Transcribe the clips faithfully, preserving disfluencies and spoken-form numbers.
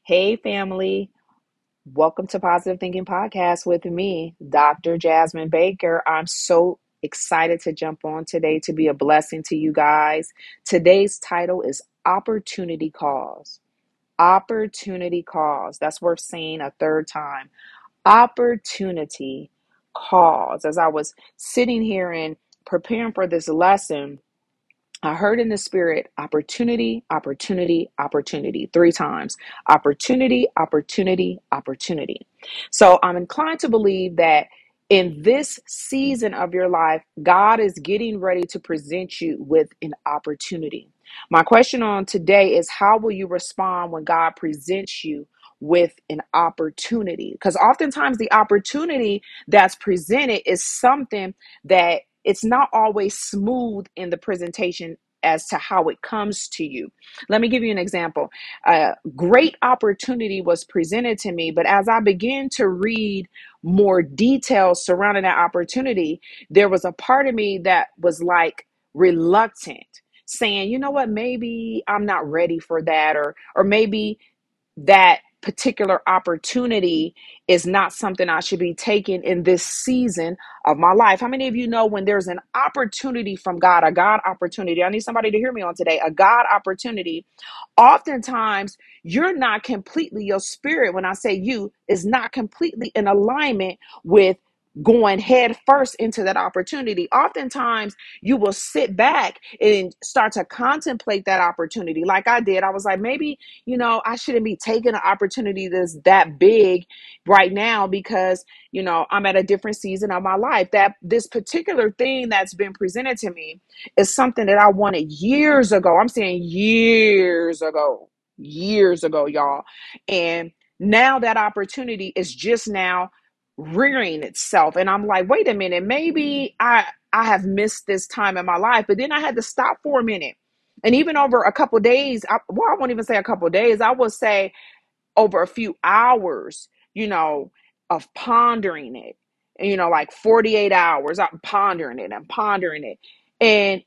Hey, family. Welcome to Positive Thinking Podcast with me, Doctor Jasmine Baker. I'm so excited to jump on today to be a blessing to you guys. Today's title is Opportunity Calls. Opportunity Calls. That's worth saying a third time. Opportunity Calls. As I was sitting here and preparing for this lesson, I heard in the spirit opportunity, opportunity, opportunity three times. Opportunity, opportunity, opportunity. So I'm inclined to believe that in this season of your life, God is getting ready to present you with an opportunity. My question on today is, how will you respond when God presents you with an opportunity? Because oftentimes the opportunity that's presented is something that it's not always smooth in the presentation as to how it comes to you. Let me give you an example. A great opportunity was presented to me, but as I began to read more details surrounding that opportunity, there was a part of me that was like reluctant, saying, you know what, maybe I'm not ready for that, or or maybe that particular opportunity is not something I should be taking in this season of my life. How many of you know when there's an opportunity from God, a God opportunity? I need somebody to hear me on today. A God opportunity. Oftentimes, you're not completely, your spirit, when I say you, is not completely in alignment with going head first into that opportunity. Oftentimes, you will sit back and start to contemplate that opportunity. Like I did, I was like, maybe, you know, I shouldn't be taking an opportunity that's that big right now because, you know, I'm at a different season of my life. That this particular thing that's been presented to me is something that I wanted years ago. I'm saying years ago, years ago, y'all. And now that opportunity is just now rearing itself. And I'm like, wait a minute, maybe I I have missed this time in my life. But then I had to stop for a minute. And even over a couple of days, I, well, I won't even say a couple of days, I will say over a few hours, you know, of pondering it. And, you know, like forty-eight hours, I'm pondering it and pondering it. And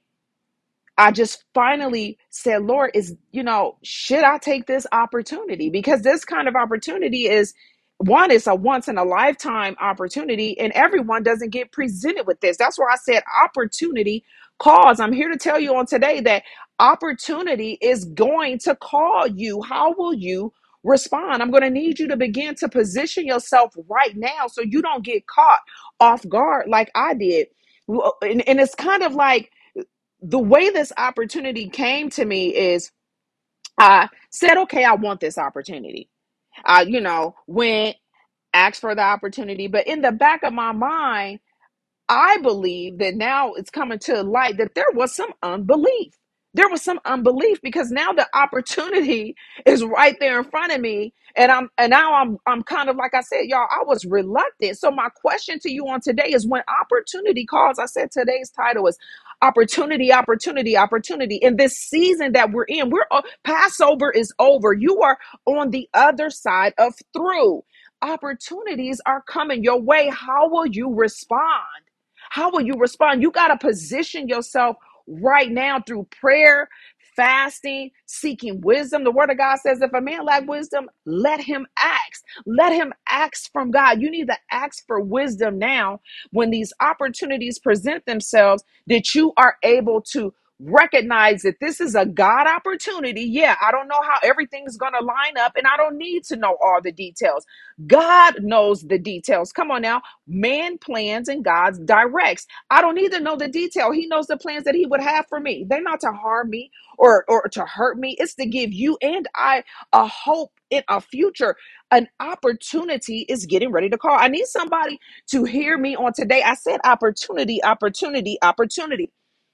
I just finally said, Lord, is, you know, should I take this opportunity? Because this kind of opportunity is one, it's a once in a lifetime opportunity, and everyone doesn't get presented with this. That's why I said opportunity calls. I'm here to tell you on today that opportunity is going to call you. How will you respond? I'm going to need you to begin to position yourself right now so you don't get caught off guard like I did. And, and it's kind of like, the way this opportunity came to me is I said, okay, I want this opportunity. I, you know, went, asked for the opportunity, but in the back of my mind, I believe that now it's coming to light that there was some unbelief. There was some unbelief because now the opportunity is right there in front of me. And I'm and now I'm I'm kind of like I said, y'all, I was reluctant. So my question to you on today is when opportunity calls, I said today's title is opportunity, opportunity, opportunity. In this season that we're in, we're uh, Passover is over. You are on the other side of through. Opportunities are coming your way. How will you respond? How will you respond? You got to position yourself right now through prayer, fasting, seeking wisdom. The word of God says, if a man lack wisdom, let him ask. Let him ask from God. You need to ask for wisdom now when these opportunities present themselves, that you are able to recognize that this is a God opportunity. Yeah, I don't know how everything's going to line up, and I don't need to know all the details. God knows the details. Come on now. Man plans and God directs. I don't need to know the detail. He knows the plans that he would have for me. They're not to harm me or, or to hurt me. It's to give you and I a hope in a future. An opportunity is getting ready to call. I need somebody to hear me on today. I said opportunity, opportunity, opportunity.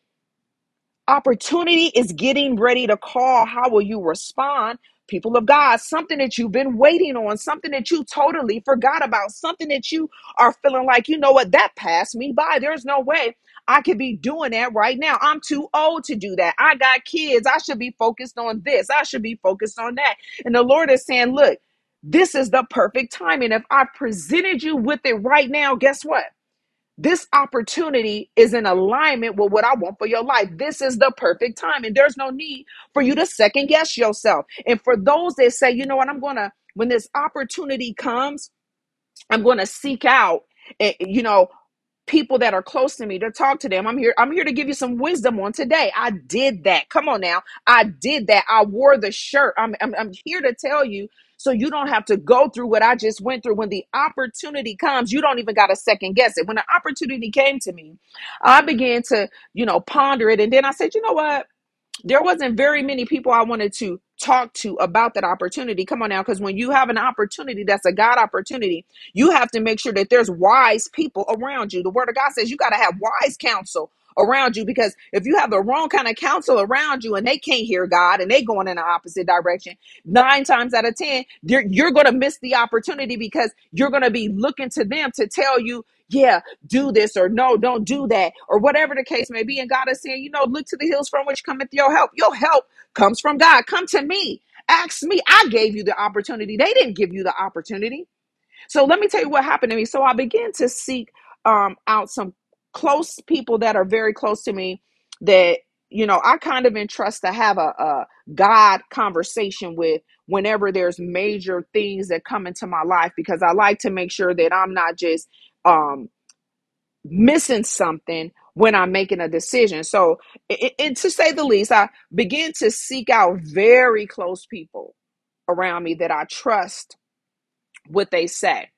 Opportunity is getting ready to call. How will you respond? People of God, something that you've been waiting on, something that you totally forgot about, something that you are feeling like, you know what, that passed me by. There's no way I could be doing that right now. I'm too old to do that. I got kids. I should be focused on this. I should be focused on that. And the Lord is saying, look, this is the perfect timing. If I presented you with it right now, guess what? This opportunity is in alignment with what I want for your life. This is the perfect time. And there's no need for you to second guess yourself. And for those that say, you know what, I'm going to, when this opportunity comes, I'm going to seek out, eh, you know, people that are close to me to talk to them. I'm here. I'm here to give you some wisdom on today. I did that. Come on now. I did that. I wore the shirt. I'm, I'm, I'm here to tell you so you don't have to go through what I just went through. When the opportunity comes, you don't even got to second guess it. When the opportunity came to me, I began to, you know, ponder it. And then I said, you know what? There wasn't very many people I wanted to talk to about that opportunity. Come on now, because when you have an opportunity that's a God opportunity, you have to make sure that there's wise people around you. The word of God says you got to have wise counsel around you, because if you have the wrong kind of counsel around you and they can't hear God and they going in the opposite direction, nine times out of ten, you're, you're going to miss the opportunity, because you're going to be looking to them to tell you, yeah, do this, or no, don't do that, or whatever the case may be. And God is saying, you know, look to the hills from which cometh your help. Your help comes from God. Come to me. Ask me. I gave you the opportunity. They didn't give you the opportunity. So let me tell you what happened to me. So I began to seek um, out some close people that are very close to me that, you know, I kind of entrust to have a, a God conversation with whenever there's major things that come into my life, because I like to make sure that I'm not just um, missing something when I'm making a decision. So it, it, to say the least, I begin to seek out very close people around me that I trust what they say.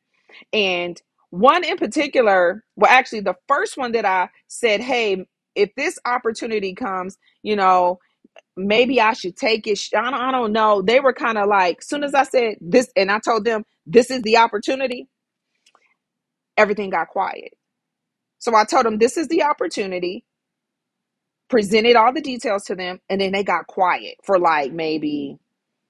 And one in particular, well, actually, the first one that I said, hey, if this opportunity comes, you know, maybe I should take it. I don't, I don't know. They were kind of like, soon as I said this, and I told them this is the opportunity, everything got quiet. So I told them this is the opportunity, presented all the details to them, and then they got quiet for like maybe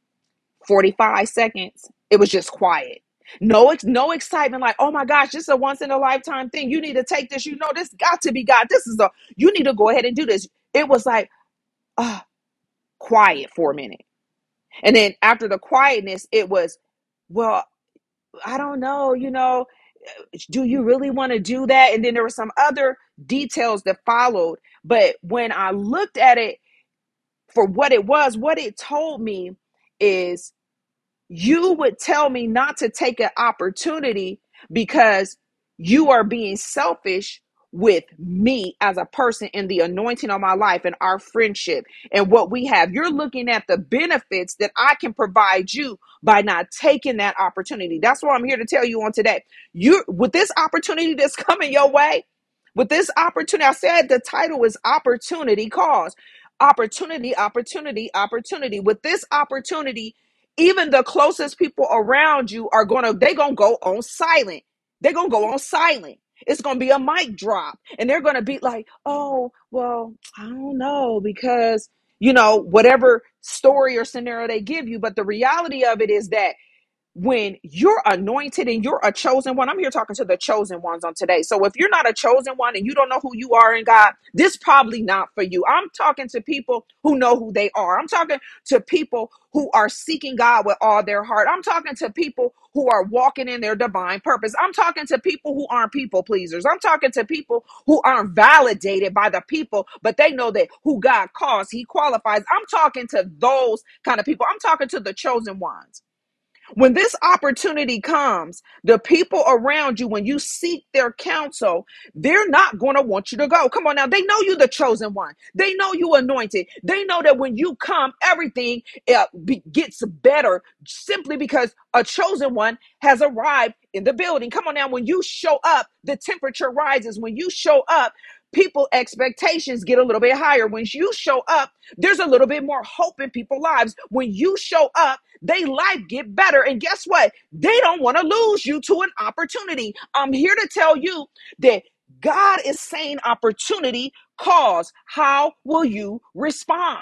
forty-five seconds. It was just quiet. No, no excitement, like, oh my gosh, this is a once in a lifetime thing. You need to take this. You know, this got to be God. This is a, you need to go ahead and do this. It was like, uh, quiet for a minute. And then after the quietness, it was, well, I don't know, you know, do you really want to do that? And then there were some other details that followed. But when I looked at it for what it was, what it told me is, you would tell me not to take an opportunity because you are being selfish with me as a person and the anointing on my life and our friendship and what we have. You're looking at the benefits that I can provide you by not taking that opportunity. That's what I'm here to tell you on today. You, with this opportunity that's coming your way, with this opportunity, I said the title is Opportunity Calls. Opportunity, opportunity, opportunity. With this opportunity, even the closest people around you are gonna, they gonna go on silent. They're gonna go on silent. It's gonna be a mic drop, and they're gonna be like, oh, well, I don't know, because, you know, whatever story or scenario they give you. But the reality of it is that when you're anointed and you're a chosen one, I'm here talking to the chosen ones on today. So if you're not a chosen one and you don't know who you are in God, this probably not for you. I'm talking to people who know who they are. I'm talking to people who are seeking God with all their heart. I'm talking to people who are walking in their divine purpose. I'm talking to people who aren't people pleasers. I'm talking to people who aren't validated by the people, but they know that who God calls, he qualifies. I'm talking to those kind of people. I'm talking to the chosen ones. When this opportunity comes, the people around you, when you seek their counsel, they're not going to want you to go. Come on now. They know you the chosen one. They know you anointed. They know that when you come, everything uh, be, gets better simply because a chosen one has arrived in the building. Come on now. When you show up, the temperature rises. When you show up, people expectations get a little bit higher. When you show up, there's a little bit more hope in people's lives. When you show up, they life get better. And guess what? They don't want to lose you to an opportunity. I'm here to tell you that God is saying opportunity calls. How will you respond?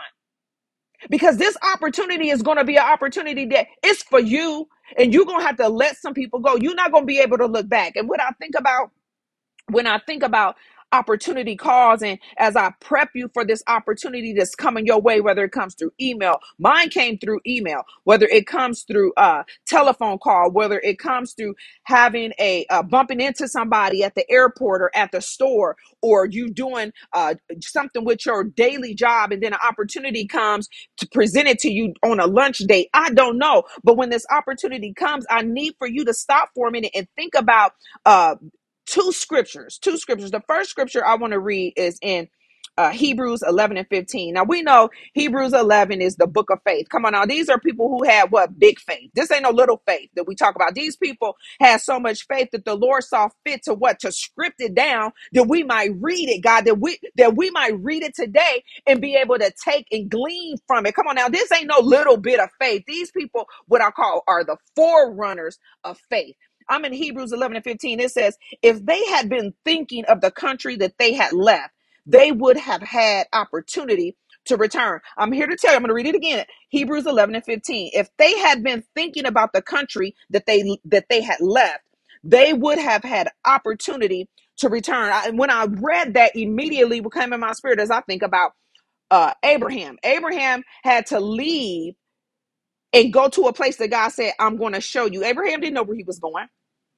Because this opportunity is going to be an opportunity that is for you, and you're going to have to let some people go. You're not going to be able to look back. And what I think about when I think about opportunity calls. And as I prep you for this opportunity that's coming your way, whether it comes through email, mine came through email, whether it comes through a telephone call, whether it comes through having a uh, bumping into somebody at the airport or at the store, or you doing uh, something with your daily job, and then an opportunity comes to present it to you on a lunch date. I don't know. But when this opportunity comes, I need for you to stop for a minute and think about uh, two scriptures, two scriptures. The first scripture I want to read is in uh, Hebrews eleven and fifteen. Now we know Hebrews eleven is the book of faith. Come on now. These are people who had what? Big faith. This ain't no little faith that we talk about. These people had so much faith that the Lord saw fit to what? To script it down that we might read it, God, that we, that we might read it today and be able to take and glean from it. Come on now. This ain't no little bit of faith. These people, what I call, are the forerunners of faith. I'm in Hebrews eleven and fifteen. It says, if they had been thinking of the country that they had left, they would have had opportunity to return. I'm here to tell you, I'm going to read it again. Hebrews eleven and fifteen. If they had been thinking about the country that they that they had left, they would have had opportunity to return. I, when I read that, immediately what came in my spirit as I think about uh, Abraham. Abraham had to leave and go to a place that God said, I'm going to show you. Abraham didn't know where he was going.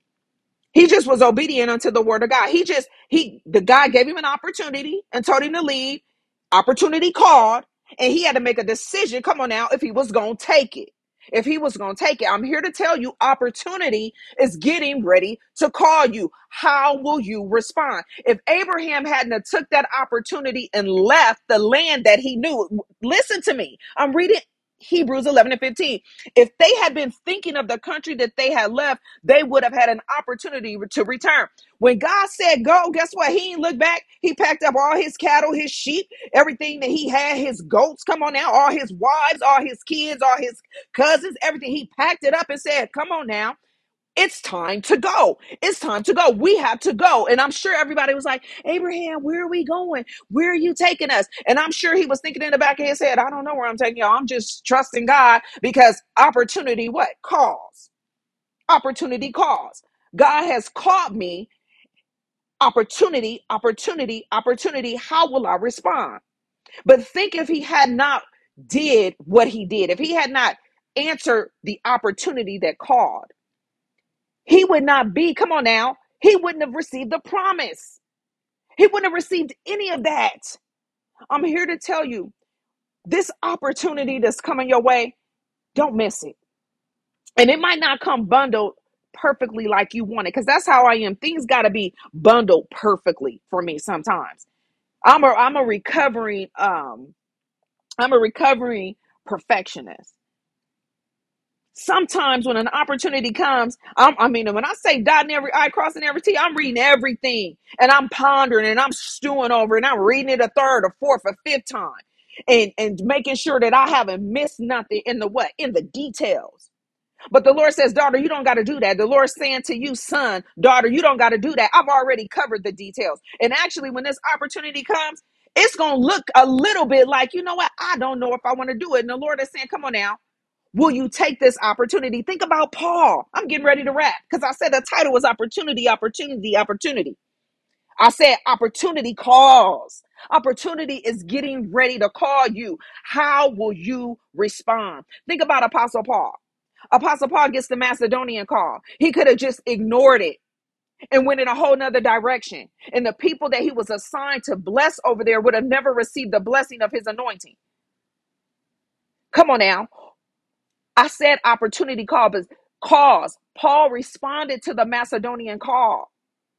He just was obedient unto the word of God. He just, he, the God gave him an opportunity and told him to leave. Opportunity called, and he had to make a decision. Come on now, if he was going to take it. If he was going to take it, I'm here to tell you, opportunity is getting ready to call you. How will you respond? If Abraham hadn't have took that opportunity and left the land that he knew, listen to me. I'm reading Hebrews eleven and fifteen. If they had been thinking of the country that they had left, they would have had an opportunity to return. When God said go, guess what? He didn't look back. He packed up all his cattle, his sheep, everything that he had, his goats, come on now, all his wives, all his kids, all his cousins, everything. He packed it up and said, come on now. It's time to go. It's time to go. We have to go. And I'm sure everybody was like, Abraham, where are we going? Where are you taking us? And I'm sure he was thinking in the back of his head, I don't know where I'm taking y'all. I'm just trusting God, because opportunity, what? Calls. Opportunity calls. God has called me. Opportunity, opportunity, opportunity. How will I respond? But think if he had not did what he did, if he had not answered the opportunity that called, he would not be, come on now, he wouldn't have received the promise. He wouldn't have received any of that. I'm here to tell you, this opportunity that's coming your way, don't miss it. And it might not come bundled perfectly like you want it, because that's how I am. Things got to be bundled perfectly for me sometimes. I'm a, I'm a recovering, um, I'm a recovering perfectionist. Sometimes when an opportunity comes, I'm, I mean, when I say dotting every I, crossing every T, I'm reading everything and I'm pondering and I'm stewing over it and I'm reading it a third or fourth or fifth time, and, and making sure that I haven't missed nothing in the what? In the details. But the Lord says, daughter, you don't got to do that. The Lord's saying to you, son, daughter, you don't got to do that. I've already covered the details. And actually, when this opportunity comes, it's going to look a little bit like, you know what? I don't know if I want to do it. And the Lord is saying, come on now. Will you take this opportunity? Think about Paul. I'm getting ready to wrap, because I said the title was opportunity, opportunity, opportunity. I said opportunity calls. Opportunity is getting ready to call you. How will you respond? Think about Apostle Paul. Apostle Paul gets the Macedonian call. He could have just ignored it and went in a whole nother direction. And the people that he was assigned to bless over there would have never received the blessing of his anointing. Come on now. I said opportunity call, but cause. Paul responded to the Macedonian call.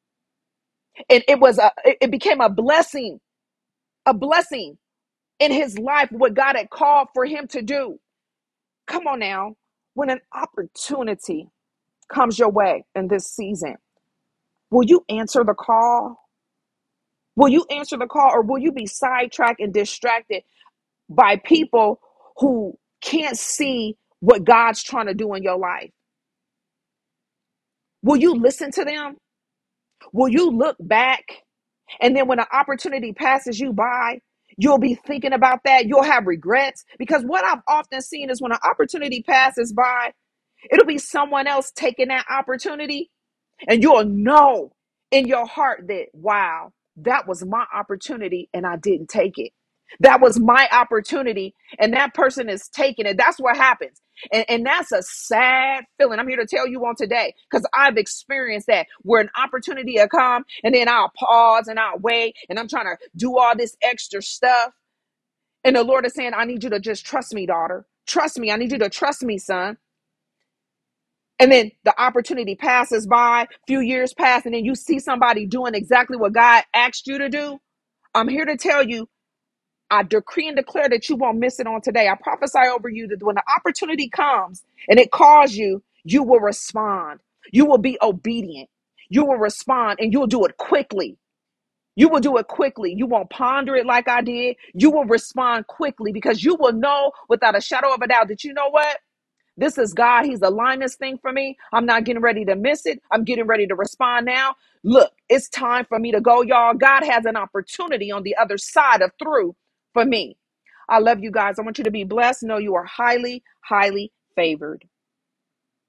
And it was a, it became a blessing, a blessing in his life, what God had called for him to do. Come on now. When an opportunity comes your way in this season, will you answer the call? Will you answer the call, or will you be sidetracked and distracted by people who can't see what God's trying to do in your life? Will you listen to them? Will you look back? And then when an opportunity passes you by, you'll be thinking about that. You'll have regrets, because what I've often seen is when an opportunity passes by, it'll be someone else taking that opportunity. And you'll know in your heart that, wow, That was my opportunity and I didn't take it. That was my opportunity and that person is taking it. That's what happens. And, and that's a sad feeling. I'm here to tell you on today because I've experienced that where an opportunity will come and then I'll pause and I'll wait and I'm trying to do all this extra stuff. And the Lord is saying, I need you to just trust me, daughter. Trust me. I need you to trust me, son. And then the opportunity passes by, few years pass, and then you see somebody doing exactly what God asked you to do. I'm here to tell you, I decree and declare that you won't miss it on today. I prophesy over you that when the opportunity comes and it calls you, you will respond. You will be obedient. You will respond and you'll do it quickly. You will do it quickly. You won't ponder it like I did. You will respond quickly because you will know without a shadow of a doubt that you know what? This is God. He's aligning this thing for me. I'm not getting ready to miss it. I'm getting ready to respond now. Look, it's time for me to go, y'all. God has an opportunity on the other side of through for me. I love you guys. I want you to be blessed. Know you are highly, highly favored.